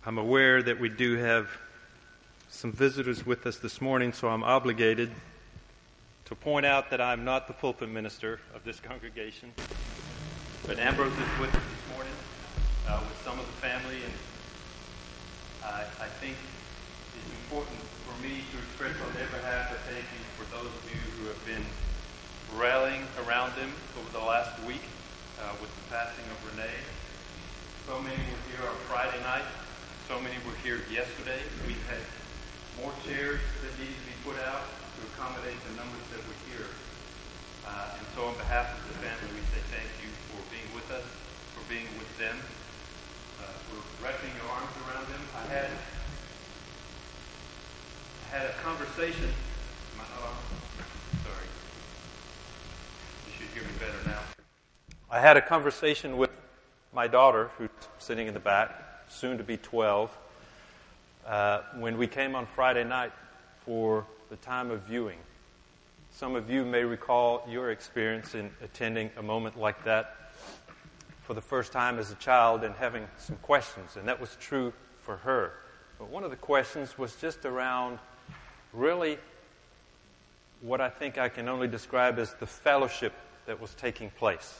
I'm aware that we do have some visitors with us this morning, so I'm obligated to point out that I'm not the pulpit minister of this congregation. But Ambrose is with us this morning with some of the family, and I think it's important for me to express on their behalf a thank you for those of you who have been rallying around them over the last week with the passing of Renee. So many were here on Friday night. So many were here yesterday. We've had more chairs that needed to be put out to accommodate the numbers that were here. And so on behalf of the family, we say thank you for being with us, for being with them, for wrapping your arms around them. I had a conversation. Am I not on? Sorry. You should hear me better now. I had a conversation with my daughter, who's sitting in the back, soon to be 12, when we came on Friday night for the time of viewing. Some of you may recall your experience in attending a moment like that for the first time as a child and having some questions, and that was true for her. But one of the questions was just around really what I think I can only describe as the fellowship that was taking place.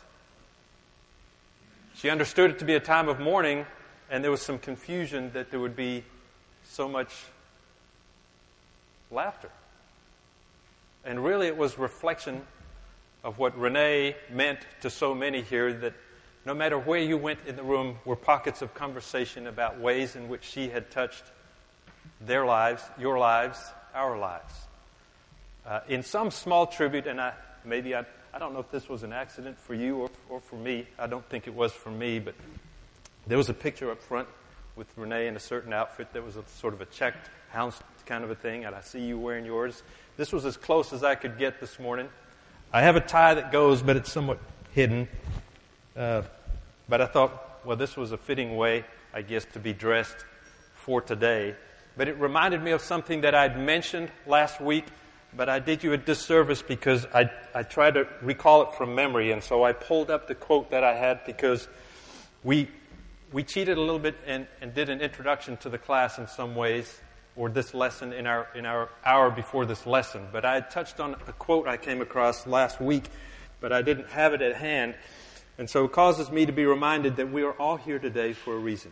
She understood it to be a time of mourning, and there was some confusion that there would be so much laughter. And really it was reflection of what Renee meant to so many here, that no matter where you went in the room were pockets of conversation about ways in which she had touched their lives, your lives, our lives. In some small tribute, and I don't know if this was an accident for you or for me. I don't think it was for me, but there was a picture up front with Renee in a certain outfit that was a sort of a checked house kind of a thing, and I see you wearing yours. This was as close as I could get this morning. I have a tie that goes, but it's somewhat hidden. But I thought, well, this was a fitting way, I guess, to be dressed for today. But it reminded me of something that I'd mentioned last week, but I did you a disservice because I tried to recall it from memory, and so I pulled up the quote that I had because we cheated a little bit and did an introduction to the class in some ways, or this lesson in our hour before this lesson. But I had touched on a quote I came across last week, but I didn't have it at hand. And so it causes me to be reminded that we are all here today for a reason.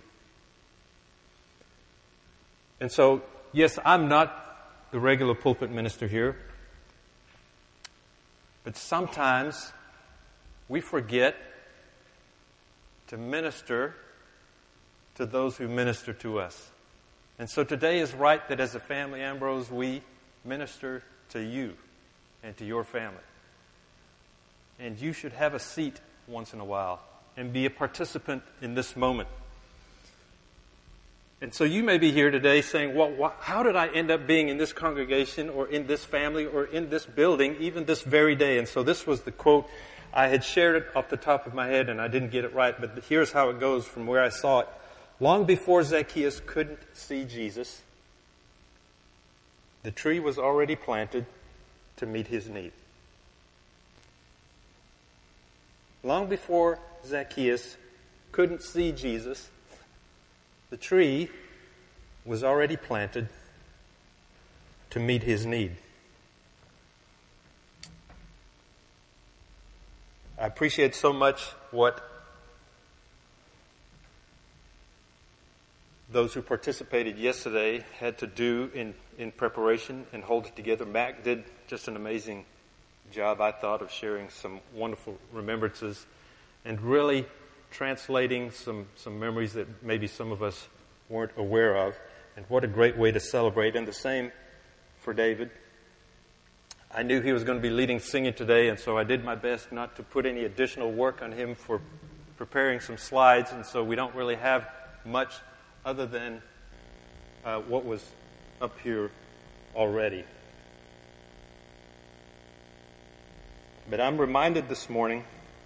And so, yes, I'm not the regular pulpit minister here, but sometimes we forget to minister to those who minister to us. And so today is right that as a family, Ambrose, we minister to you and to your family. And you should have a seat once in a while and be a participant in this moment. And so you may be here today saying, well, how did I end up being in this congregation or in this family or in this building even this very day? And so this was the quote. I had shared it off the top of my head and I didn't get it right, but here's how it goes from where I saw it. Long before Zacchaeus couldn't see Jesus, the tree was already planted to meet his need. Long before Zacchaeus couldn't see Jesus, the tree was already planted to meet his need. I appreciate so much what those who participated yesterday had to do in preparation and hold it together. Mac did just an amazing job, I thought, of sharing some wonderful remembrances and really translating some memories that maybe some of us weren't aware of. And what a great way to celebrate. And the same for David. I knew he was going to be leading singing today, and so I did my best not to put any additional work on him for preparing some slides, and so we don't really have much other than what was up here already. But I'm reminded this morning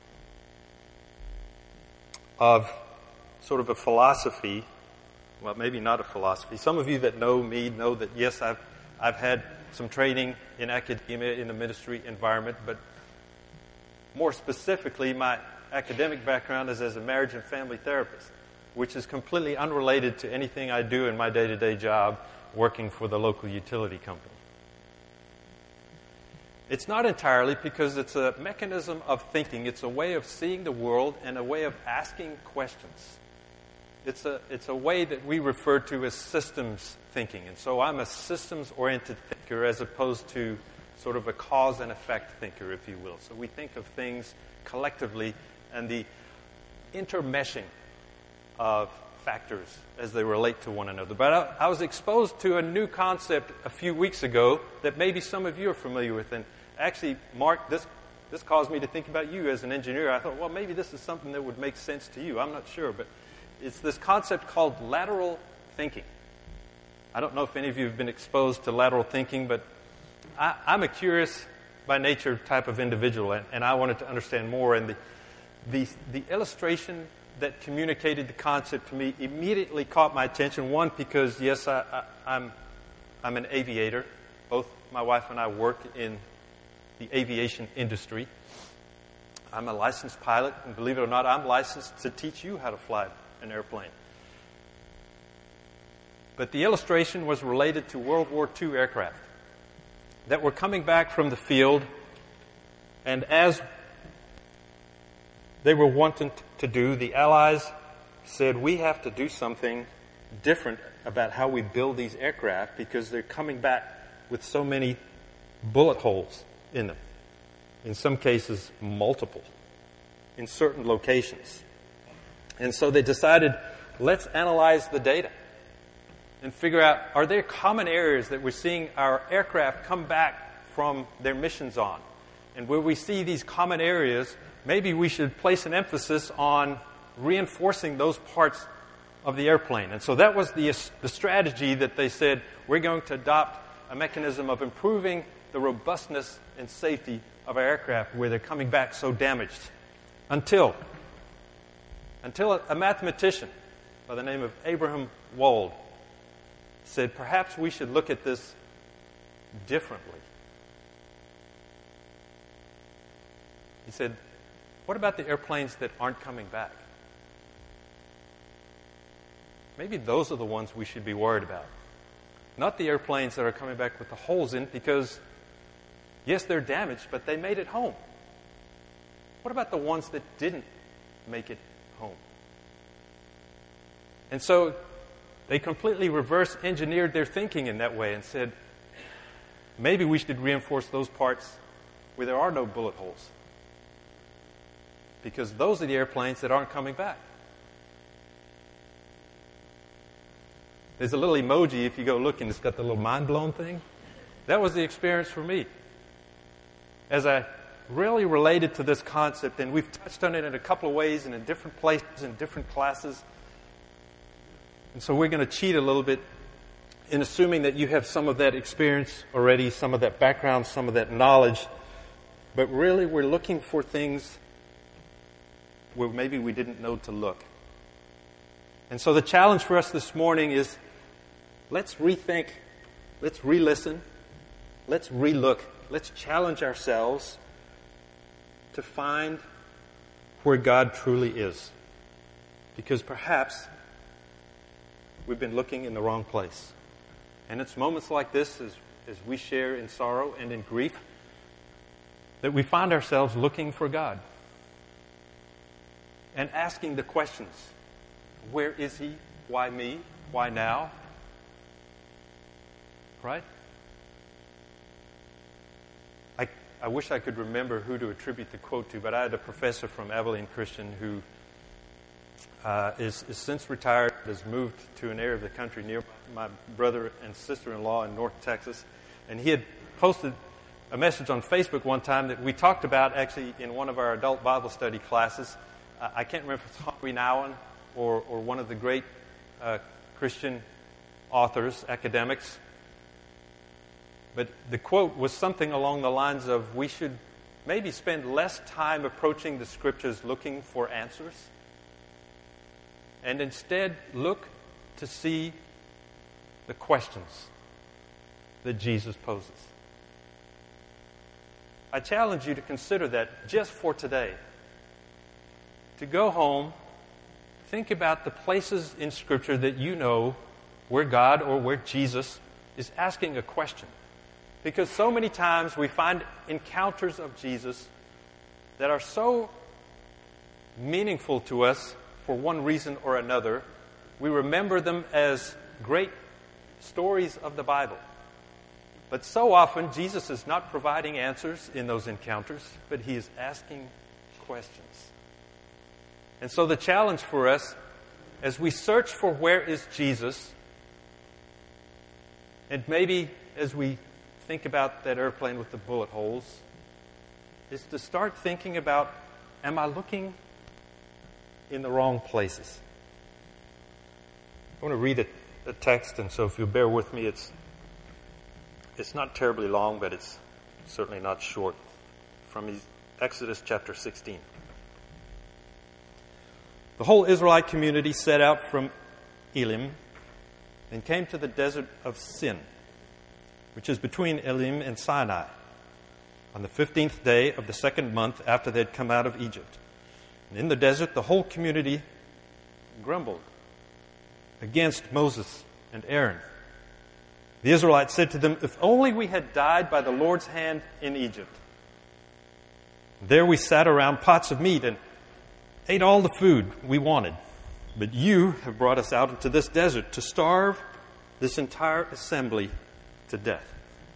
of sort of a philosophy, well, maybe not a philosophy. Some of you that know me know that, yes, I've had some training in academia in the ministry environment, but more specifically, my academic background is as a marriage and family therapist. which is completely unrelated to anything I do in my day-to-day job working for the local utility company. It's not entirely because it's a mechanism of thinking. It's a way of seeing the world and a way of asking questions. It's a way that we refer to as systems thinking. And so I'm a systems-oriented thinker as opposed to sort of a cause and effect thinker, if you will. So we think of things collectively and the intermeshing of factors as they relate to one another. But I was exposed to a new concept a few weeks ago that maybe some of you are familiar with. And actually, Mark, this caused me to think about you as an engineer. I thought, well, maybe this is something that would make sense to you. I'm not sure, but it's this concept called lateral thinking. I don't know if any of you have been exposed to lateral thinking, but I'm a curious by nature type of individual, and I wanted to understand more. And the illustration that communicated the concept to me immediately caught my attention. One, because yes, I'm an aviator. Both my wife and I work in the aviation industry. I'm a licensed pilot, and believe it or not, I'm licensed to teach you how to fly an airplane. But the illustration was related to World War II aircraft that were coming back from the field, and as they were wanting to do, the Allies said, we have to do something different about how we build these aircraft because they're coming back with so many bullet holes in them. In some cases, multiple, in certain locations. And so they decided, let's analyze the data and figure out, are there common areas that we're seeing our aircraft come back from their missions on? And where we see these common areas, maybe we should place an emphasis on reinforcing those parts of the airplane. And so that was the strategy that they said, we're going to adopt a mechanism of improving the robustness and safety of our aircraft where they're coming back so damaged. Until a mathematician by the name of Abraham Wald said, perhaps we should look at this differently. He said, what about the airplanes that aren't coming back? Maybe those are the ones we should be worried about. Not the airplanes that are coming back with the holes in, because yes, they're damaged, but they made it home. What about the ones that didn't make it home? And so they completely reverse engineered their thinking in that way and said, maybe we should reinforce those parts where there are no bullet holes, because those are the airplanes that aren't coming back. There's a little emoji if you go look, and it's got the little mind-blown thing. That was the experience for me as I really related to this concept, and we've touched on it in a couple of ways and in different places, in different classes. And so we're going to cheat a little bit in assuming that you have some of that experience already, some of that background, some of that knowledge. But really, we're looking for things where maybe we didn't know to look. And so the challenge for us this morning is, let's rethink, let's re-listen, let's re-look, let's challenge ourselves to find where God truly is. Because perhaps we've been looking in the wrong place. And it's moments like this, as we share in sorrow and in grief, that we find ourselves looking for God and asking the questions. Where is He? Why me? Why now? Right? I wish I could remember who to attribute the quote to, but I had a professor from Abilene Christian who is since retired, has moved to an area of the country near my brother and sister-in-law in North Texas. And he had posted a message on Facebook one time that we talked about actually in one of our adult Bible study classes. I can't remember if it's Henri Nouwen or one of the great Christian authors, academics. But the quote was something along the lines of, we should maybe spend less time approaching the Scriptures looking for answers, and instead look to see the questions that Jesus poses. I challenge you to consider that just for today. To go home, think about the places in Scripture that you know where God or where Jesus is asking a question. Because so many times we find encounters of Jesus that are so meaningful to us for one reason or another. We remember them as great stories of the Bible. But so often, Jesus is not providing answers in those encounters, but He is asking questions. And so the challenge for us, as we search for where is Jesus, and maybe as we think about that airplane with the bullet holes, is to start thinking about, am I looking in the wrong places? I want to read a text, and so if you'll bear with me, it's not terribly long, but it's certainly not short, from Exodus chapter 16. The whole Israelite community set out from Elim and came to the desert of Sin, which is between Elim and Sinai, on the 15th day of the second month after they had come out of Egypt. And in the desert, the whole community grumbled against Moses and Aaron. The Israelites said to them, "If only we had died by the Lord's hand in Egypt. There we sat around pots of meat and ate all the food we wanted. But you have brought us out into this desert to starve this entire assembly to death."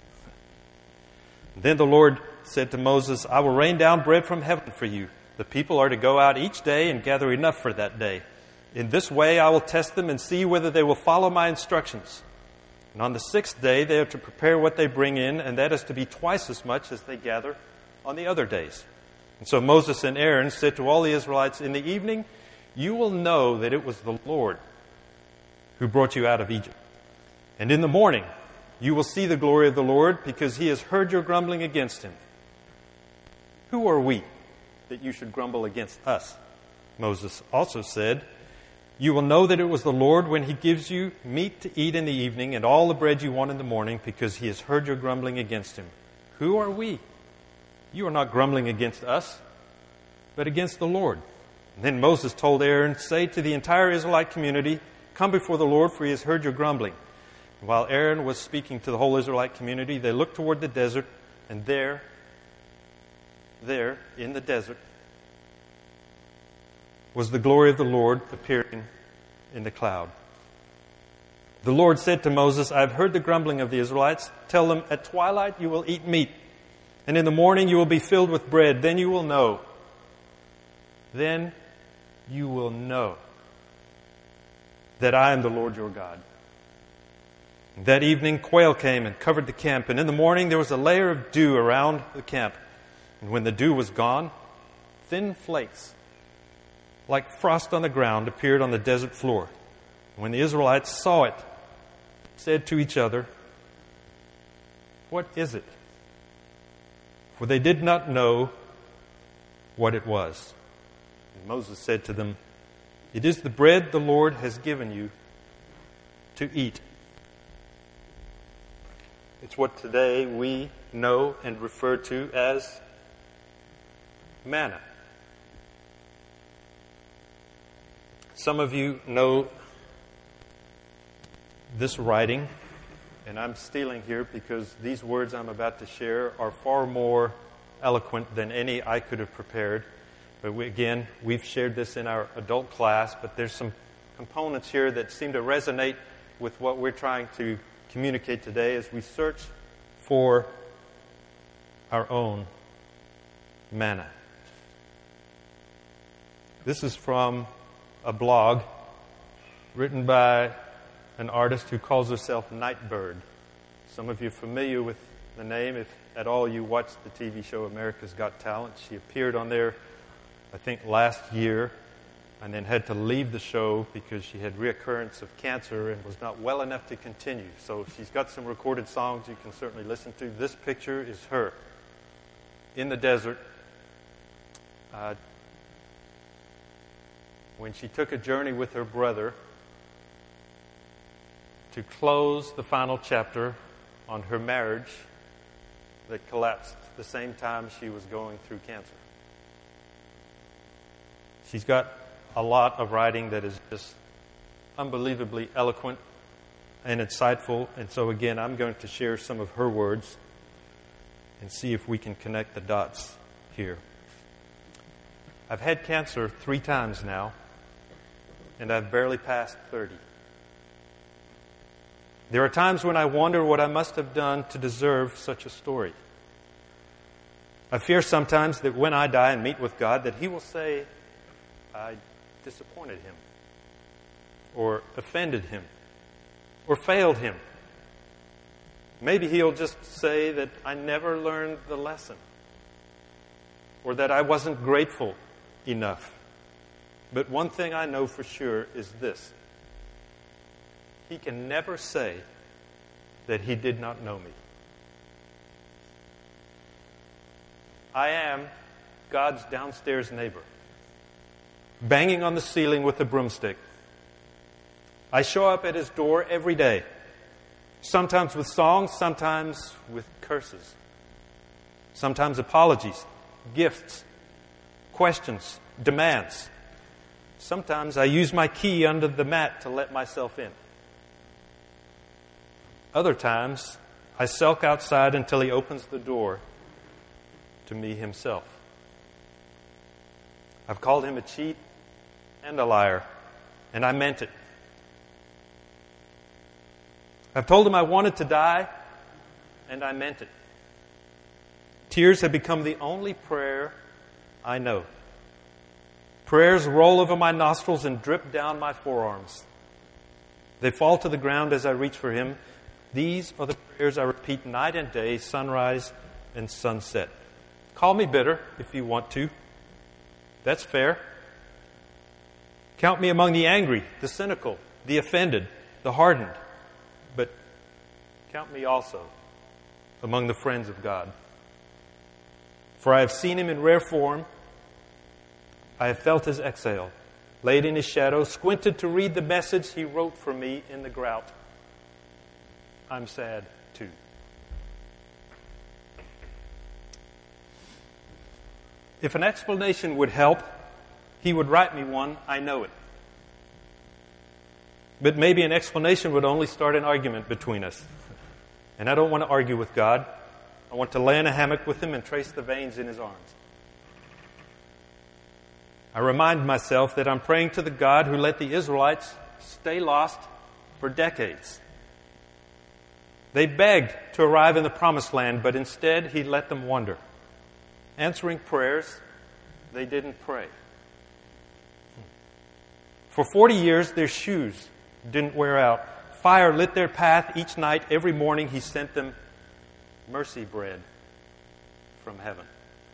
Then the Lord said to Moses, "I will rain down bread from heaven for you. The people are to go out each day and gather enough for that day. In this way I will test them and see whether they will follow my instructions. And on the sixth day they are to prepare what they bring in, and that is to be twice as much as they gather on the other days." And so Moses and Aaron said to all the Israelites, "In the evening you will know that it was the Lord who brought you out of Egypt. And in the morning you will see the glory of the Lord, because He has heard your grumbling against Him." "Who are we that you should grumble against us?" Moses also said, "You will know that it was the Lord when He gives you meat to eat in the evening and all the bread you want in the morning, because He has heard your grumbling against Him. Who are we? You are not grumbling against us, but against the Lord." And then Moses told Aaron, "Say to the entire Israelite community, 'Come before the Lord, for He has heard your grumbling.'" And while Aaron was speaking to the whole Israelite community, they looked toward the desert, and there in the desert was the glory of the Lord appearing in the cloud. The Lord said to Moses, "I have heard the grumbling of the Israelites. Tell them, at twilight you will eat meat, and in the morning you will be filled with bread. Then you will know that I am the Lord your God." That evening quail came and covered the camp, and in the morning there was a layer of dew around the camp. And when the dew was gone, thin flakes, like frost on the ground, appeared on the desert floor. When the Israelites saw it, said to each other, "What is it?" For they did not know what it was. And Moses said to them, "It is the bread the Lord has given you to eat." It's what today we know and refer to as manna. Some of you know this writing, and I'm stealing here because these words I'm about to share are far more eloquent than any I could have prepared. But we've shared this in our adult class, but there's some components here that seem to resonate with what we're trying to communicate today as we search for our own manna. This is from a blog written by an artist who calls herself Nightbird. Some of you are familiar with the name. If at all you watched the TV show America's Got Talent, she appeared on there, I think, last year, and then had to leave the show because she had reoccurrence of cancer and was not well enough to continue. So she's got some recorded songs you can certainly listen to. This picture is her in the desert when she took a journey with her brother to close the final chapter on her marriage that collapsed the same time she was going through cancer. She's got a lot of writing that is just unbelievably eloquent and insightful. And so again, I'm going to share some of her words and see if we can connect the dots here. I've had cancer 3 times now, and I've barely passed 30. There are times when I wonder what I must have done to deserve such a story. I fear sometimes that when I die and meet with God, that He will say, I disappointed Him, or offended Him, or failed Him. Maybe He'll just say that I never learned the lesson, or that I wasn't grateful enough. But one thing I know for sure is this: He can never say that He did not know me. I am God's downstairs neighbor, banging on the ceiling with a broomstick. I show up at His door every day, sometimes with songs, sometimes with curses, sometimes apologies, gifts, questions, demands. Sometimes I use my key under the mat to let myself in. Other times, I sulk outside until He opens the door to me Himself. I've called Him a cheat and a liar, and I meant it. I've told Him I wanted to die, and I meant it. Tears have become the only prayer I know. Prayers roll over my nostrils and drip down my forearms. They fall to the ground as I reach for Him. These are the prayers I repeat night and day, sunrise and sunset. Call me bitter if you want to. That's fair. Count me among the angry, the cynical, the offended, the hardened. But count me also among the friends of God. For I have seen Him in rare form. I have felt His exhale, laid in His shadow, squinted to read the message He wrote for me in the grout. I'm sad too. If an explanation would help, He would write me one, I know it. But maybe an explanation would only start an argument between us. And I don't want to argue with God. I want to lay in a hammock with Him and trace the veins in His arms. I remind myself that I'm praying to the God who let the Israelites stay lost for decades. They begged to arrive in the Promised Land, but instead He let them wander. Answering prayers they didn't pray. For 40 years, their shoes didn't wear out. Fire lit their path each night. Every morning He sent them mercy bread from heaven.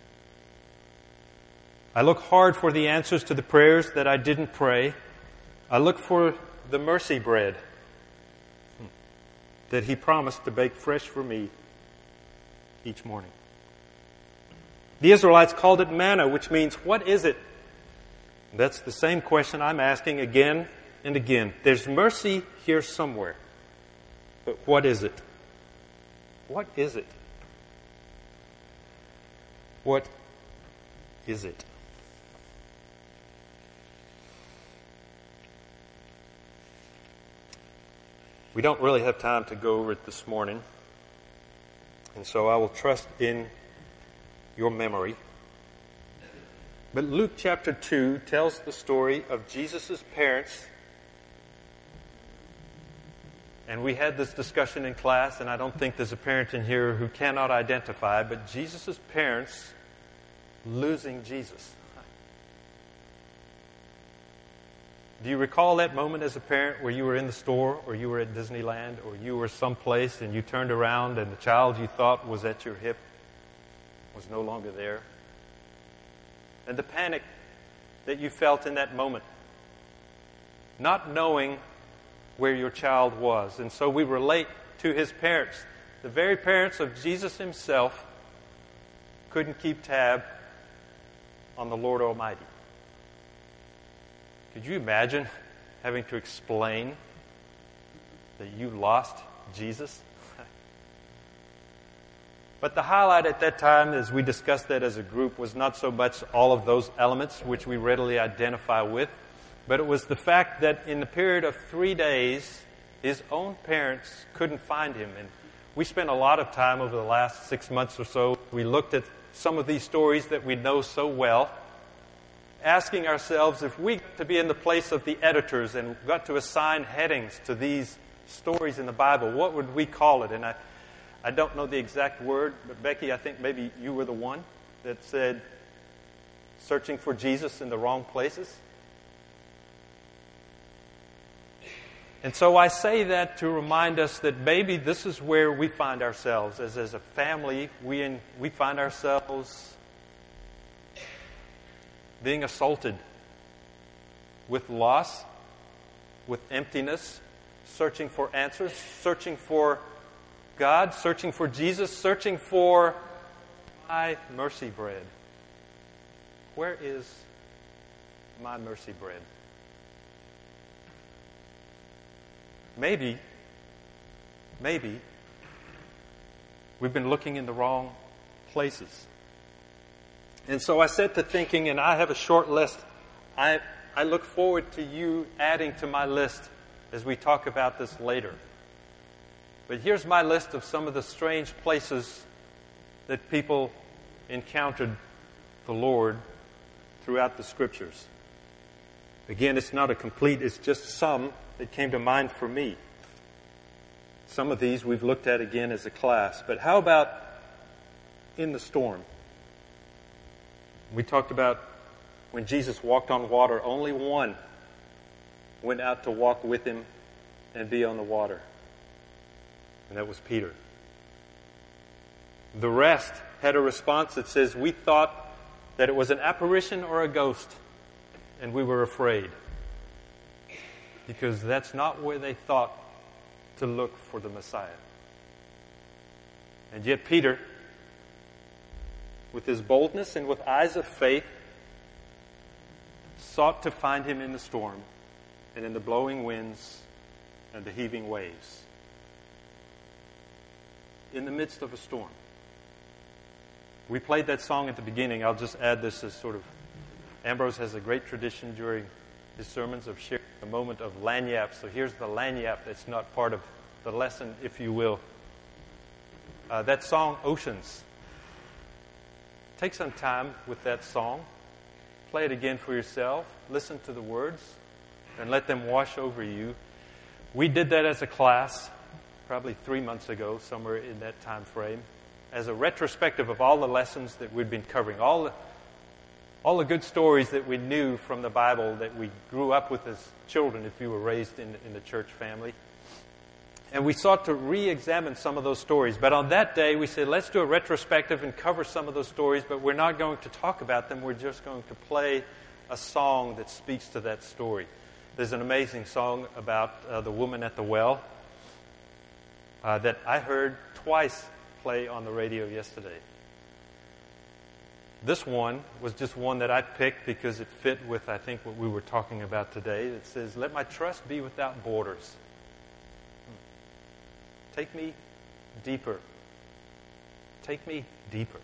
I look hard for the answers to the prayers that I didn't pray. I look for the mercy bread that He promised to bake fresh for me each morning. The Israelites called it manna, which means, what is it? That's the same question I'm asking again and again. There's mercy here somewhere. But what is it? What is it? What is it? We don't really have time to go over it this morning, and so I will trust in your memory. But Luke chapter 2 tells the story of Jesus' parents. And we had this discussion in class, and I don't think there's a parent in here who cannot identify, but Jesus' parents losing Jesus. Do you recall that moment as a parent where you were in the store, or you were at Disneyland, or you were someplace and you turned around and the child you thought was at your hip was no longer there? And the panic that you felt in that moment, not knowing where your child was. And so we relate to his parents. The very parents of Jesus Himself couldn't keep tab on the Lord Almighty. Could you imagine having to explain that you lost Jesus? But the highlight at that time, as we discussed that as a group, was not so much all of those elements which we readily identify with, But it was the fact that in the period of 3 days, his own parents couldn't find him. And we spent a lot of time over the last 6 months or so. We looked at some of these stories that we know so well, asking ourselves if we got to be in the place of the editors and got to assign headings to these stories in the Bible, what would we call it? And I don't know the exact word, but Becky, I think maybe you were the one that said, searching for Jesus in the wrong places. And so I say that to remind us that maybe this is where we find ourselves. As a family, we find ourselves being assaulted with loss, with emptiness, searching for answers, searching for God, searching for Jesus, searching for my mercy bread. Where is my mercy bread? Maybe we've been looking in the wrong places. And so I set to thinking, and I have a short list. I look forward to you adding to my list as we talk about this later. But here's my list of some of the strange places that people encountered the Lord throughout the Scriptures. Again, it's not a complete, it's just some that came to mind for me. Some of these we've looked at again as a class. But how about in the storm? We talked about when Jesus walked on water, only one went out to walk with him and be on the water. And that was Peter. The rest had a response that says, we thought that it was an apparition or a ghost, and we were afraid. Because that's not where they thought to look for the Messiah. And yet Peter, with his boldness and with eyes of faith, sought to find him in the storm and in the blowing winds and the heaving waves. In the midst of a storm. We played that song at the beginning. I'll just add this as sort of, Ambrose has a great tradition during his sermons of sharing a moment of lagniappe. So here's the lagniappe that's not part of the lesson, if you will. That song, Oceans. Take some time with that song. Play it again for yourself. Listen to the words and let them wash over you. We did that as a class probably 3 months ago, somewhere in that time frame, as a retrospective of all the lessons that we'd been covering, all the good stories that we knew from the Bible that we grew up with as children if you were raised in the church family. And we sought to re-examine some of those stories. But on that day, we said, let's do a retrospective and cover some of those stories, but we're not going to talk about them. We're just going to play a song that speaks to that story. There's an amazing song about the woman at the well that I heard twice play on the radio yesterday. This one was just one that I picked because it fit with, I think, what we were talking about today. It says, let my trust be without borders. Take me deeper. Take me deeper.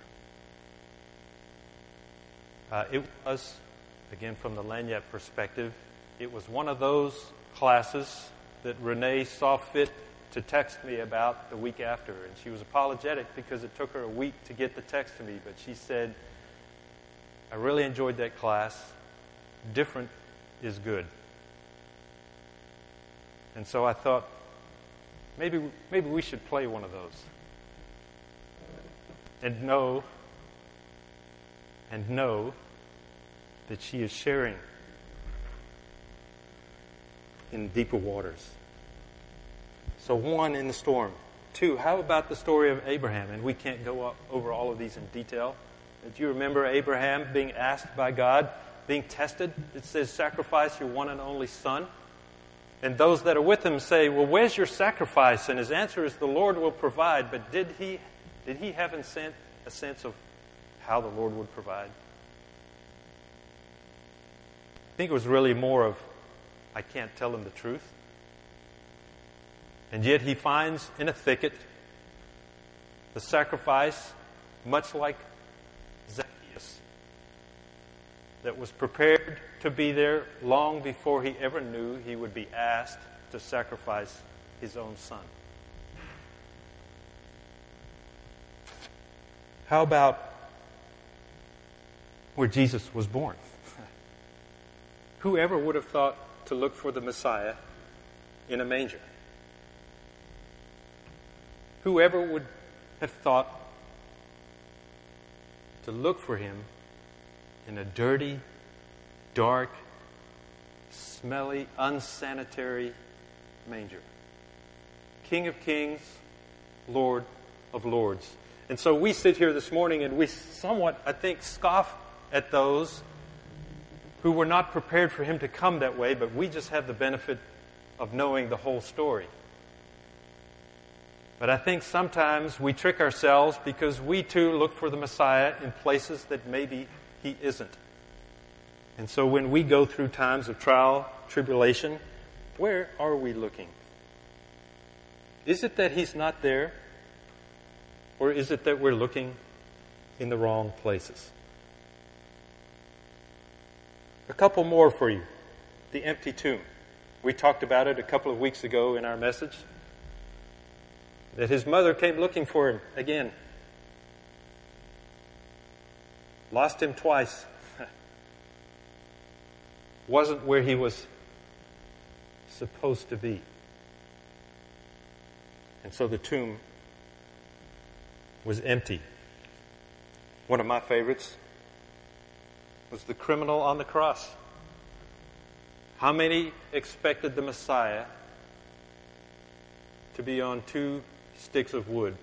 It was, again, from the lagniappe perspective, it was one of those classes that Renee saw fit to text me about the week after. And she was apologetic because it took her a week to get the text to me. But she said, I really enjoyed that class. Different is good. And so I thought, maybe we should play one of those. And know that she is sharing in deeper waters. So 1, in the storm. 2, how about the story of Abraham? And we can't go over all of these in detail. Do you remember Abraham being asked by God, being tested? It says, sacrifice your one and only son. And those that are with him say, well, where's your sacrifice? And his answer is, the Lord will provide. But did he have a sense of how the Lord would provide? I think it was really more of, I can't tell him the truth. And yet he finds in a thicket the sacrifice, much like Zacchaeus. that was prepared to be there long before he ever knew he would be asked to sacrifice his own son. How about where Jesus was born? Whoever would have thought to look for the Messiah in a manger? Whoever would have thought to look for him in a dirty, dark, smelly, unsanitary manger? King of kings, Lord of lords. And so we sit here this morning and we somewhat, I think, scoff at those who were not prepared for him to come that way, but we just have the benefit of knowing the whole story. But I think sometimes we trick ourselves because we too look for the Messiah in places that maybe he isn't. And so when we go through times of trial, tribulation, where are we looking? Is it that he's not there? Or is it that we're looking in the wrong places? A couple more for you. The empty tomb. We talked about it a couple of weeks ago in our message. That his mother came looking for him again. Lost him twice. Wasn't where he was supposed to be. And so the tomb was empty. One of my favorites was the criminal on the cross. How many expected the Messiah to be on 2 sticks of wood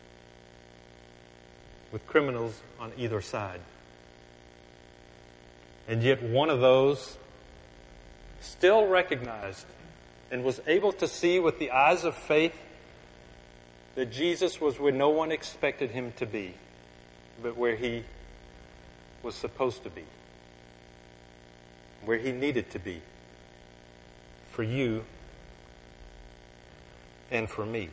with criminals on either side? And yet one of those still recognized and was able to see with the eyes of faith that Jesus was where no one expected him to be, but where he was supposed to be, where he needed to be, for you and for me.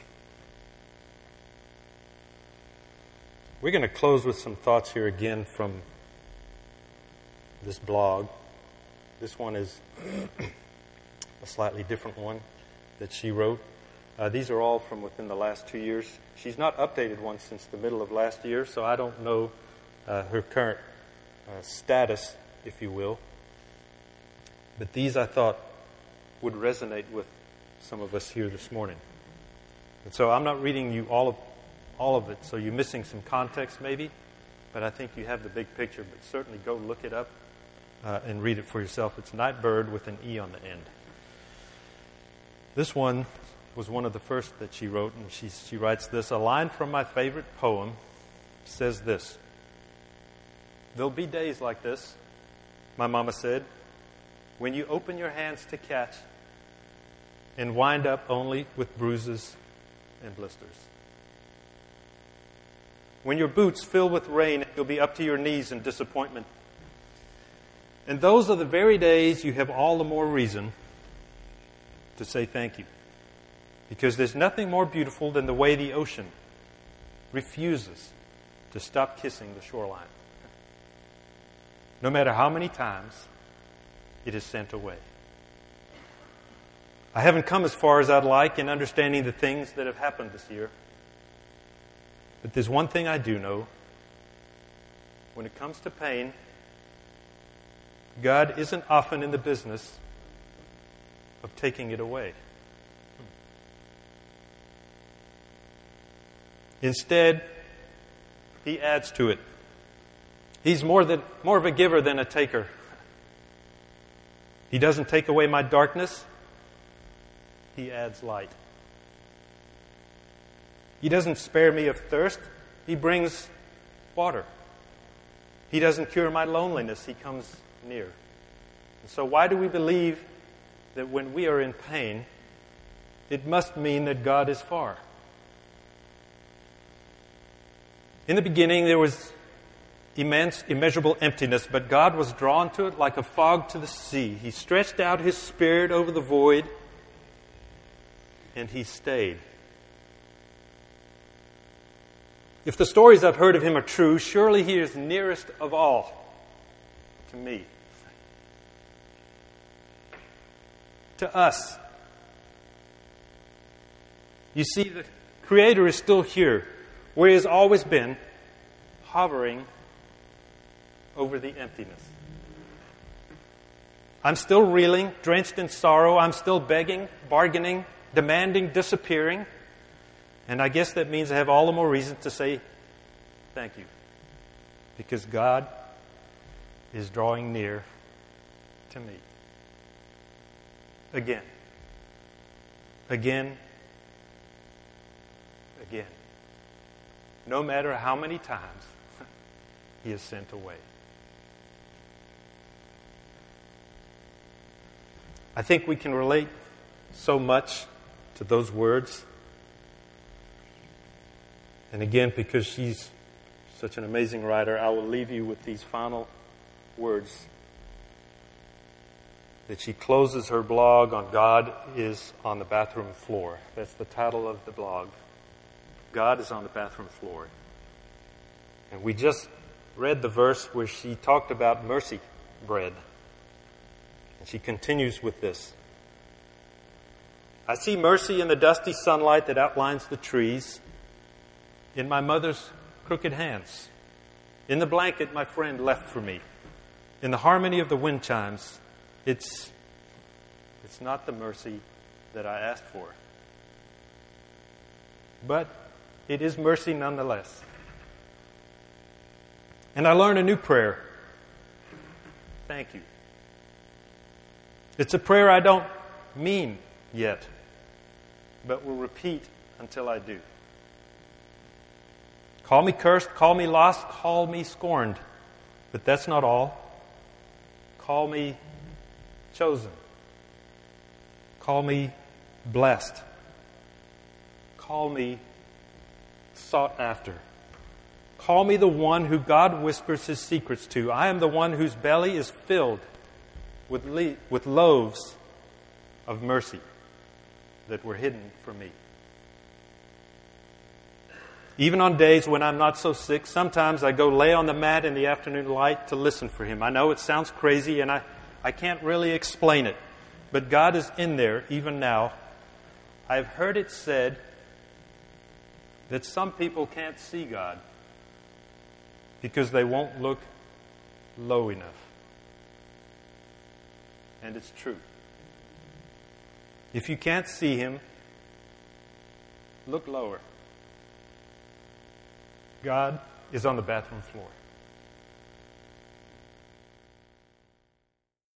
We're going to close with some thoughts here again from this blog. This one is a slightly different one that she wrote. These are all from within the last 2 years. She's not updated one since the middle of last year, so I don't know her current status, if you will. But these I thought would resonate with some of us here this morning. And so I'm not reading you all of it, so you're missing some context maybe, but I think you have the big picture. But certainly go look it up and read it for yourself. It's Nightbird with an E on the end. This one was one of the first that she wrote, and she writes this. A line from my favorite poem says this: "There'll be days like this," my mama said, "when you open your hands to catch and wind up only with bruises and blisters. When your boots fill with rain, you'll be up to your knees in disappointment. And those are the very days you have all the more reason to say thank you. Because there's nothing more beautiful than the way the ocean refuses to stop kissing the shoreline, no matter how many times it is sent away. I haven't come as far as I'd like in understanding the things that have happened this year. But there's one thing I do know. When it comes to pain, God isn't often in the business of taking it away. Instead, He adds to it. He's more of a giver than a taker. He doesn't take away my darkness. He adds light. He doesn't spare me of thirst. He brings water. He doesn't cure my loneliness. He comes near. And so why do we believe that when we are in pain, it must mean that God is far? In the beginning, there was immense, immeasurable emptiness, but God was drawn to it like a fog to the sea. He stretched out His Spirit over the void, and He stayed. If the stories I've heard of Him are true, surely He is nearest of all to me. to us. You see, the Creator is still here, where He has always been, hovering over the emptiness. I'm still reeling, drenched in sorrow. I'm still begging, bargaining, demanding, disappearing. And I guess that means I have all the more reason to say thank you. Because God is drawing near to me. Again. Again. Again. No matter how many times He is sent away. I think we can relate so much to those words. And again, because she's such an amazing writer, I will leave you with these final words that she closes her blog on God is on the bathroom floor. That's the title of the blog. God is on the bathroom floor. And we just read the verse where she talked about mercy bread. And she continues with this. I see mercy in the dusty sunlight that outlines the trees, in my mother's crooked hands, in the blanket my friend left for me, in the harmony of the wind chimes. It's not the mercy that I asked for. But it is mercy nonetheless. And I learned a new prayer. Thank you. It's a prayer I don't mean yet, but will repeat until I do. Call me cursed, call me lost, call me scorned. But that's not all. Call me chosen. Call me blessed. Call me sought after. Call me the one who God whispers His secrets to. I am the one whose belly is filled with loaves of mercy that were hidden from me. Even on days when I'm not so sick, sometimes I go lay on the mat in the afternoon light to listen for Him. I know it sounds crazy and I can't really explain it, but God is in there even now. I've heard it said that some people can't see God because they won't look low enough. And it's true. If you can't see Him, look lower. God is on the bathroom floor.